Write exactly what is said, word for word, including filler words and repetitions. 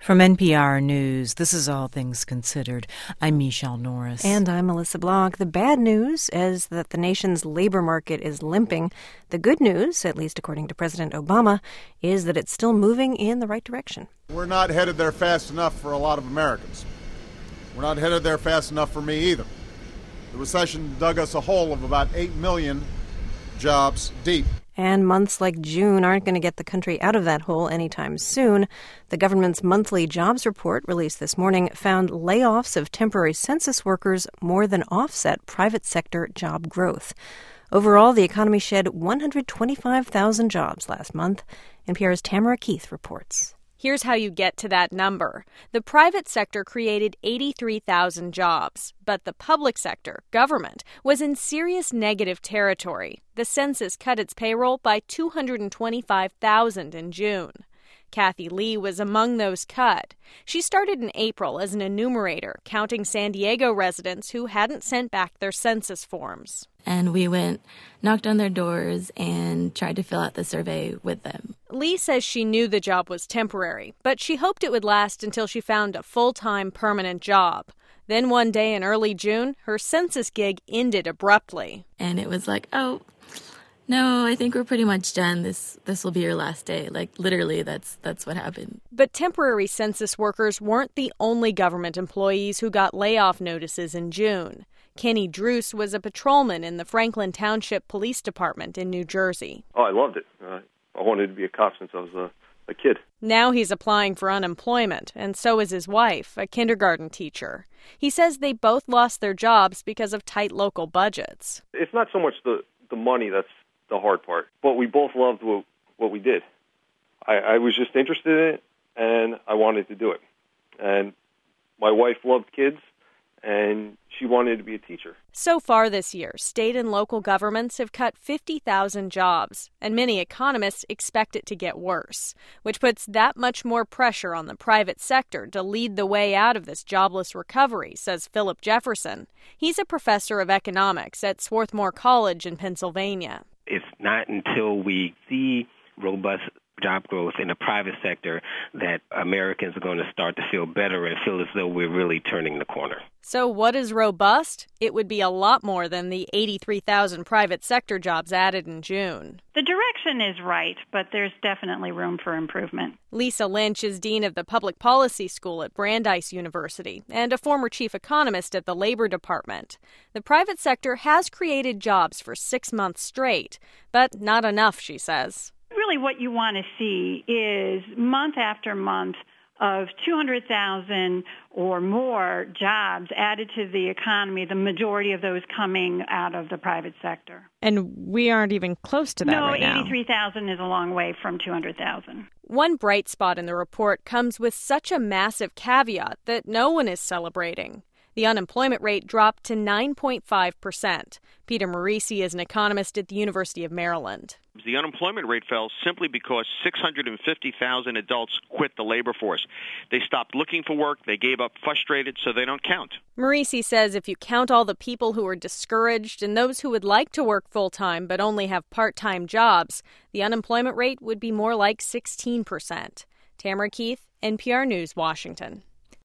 From N P R News, this is All Things Considered. I'm Michelle Norris. And I'm Melissa Block. The bad news is that the nation's labor market is limping. The good news, at least according to President Obama, is that it's still moving in the right direction. We're not headed there fast enough for a lot of Americans. We're not headed there fast enough for me either. The recession dug us a hole of about eight million jobs deep. And months like June aren't going to get the country out of that hole anytime soon. The government's monthly jobs report released this morning found layoffs of temporary census workers more than offset private sector job growth. Overall, the economy shed one hundred twenty-five thousand jobs last month. N P R's Tamara Keith reports. Here's how you get to that number. The private sector created eighty-three thousand jobs, but the public sector, government, was in serious negative territory. The census cut its payroll by two hundred twenty-five thousand in June. Kathy Lee was among those cut. She started in April as an enumerator, counting San Diego residents who hadn't sent back their census forms. And we went, knocked on their doors, and tried to fill out the survey with them. Lee says she knew the job was temporary, but she hoped it would last until she found a full-time permanent job. Then one day in early June, her census gig ended abruptly. And it was like, oh, no, I think we're pretty much done. This this will be your last day. Like, literally, that's that's what happened. But temporary census workers weren't the only government employees who got layoff notices in June. Kenny Druce was a patrolman in the Franklin Township Police Department in New Jersey. Oh, I loved it. Uh, I wanted to be a cop since I was a, a kid. Now he's applying for unemployment, and so is his wife, a kindergarten teacher. He says they both lost their jobs because of tight local budgets. It's not so much the, the money that's the hard part, but we both loved what, what we did. I, I was just interested in it, and I wanted to do it. And my wife loved kids, and she wanted to be a teacher. So far this year, state and local governments have cut fifty thousand jobs, and many economists expect it to get worse, which puts that much more pressure on the private sector to lead the way out of this jobless recovery, says Philip Jefferson. He's a professor of economics at Swarthmore College in Pennsylvania. It's not until we see robust job growth in the private sector that Americans are going to start to feel better and feel as though we're really turning the corner. So what is robust? It would be a lot more than the eighty-three thousand private sector jobs added in June. The direction is right, but there's definitely room for improvement. Lisa Lynch is dean of the Public Policy School at Brandeis University and a former chief economist at the Labor Department. The private sector has created jobs for six months straight, but not enough, she says. Really what you want to see is month after month of two hundred thousand or more jobs added to the economy, the majority of those coming out of the private sector. And we aren't even close to that no, right now. No, eighty-three thousand is a long way from two hundred thousand. One bright spot in the report comes with such a massive caveat that no one is celebrating. The unemployment rate dropped to nine point five percent. Peter Morisi is an economist at the University of Maryland. The unemployment rate fell simply because six hundred fifty thousand adults quit the labor force. They stopped looking for work, they gave up frustrated, so they don't count. Morisi says if you count all the people who are discouraged and those who would like to work full-time but only have part-time jobs, the unemployment rate would be more like sixteen percent. Tamara Keith, N P R News, Washington.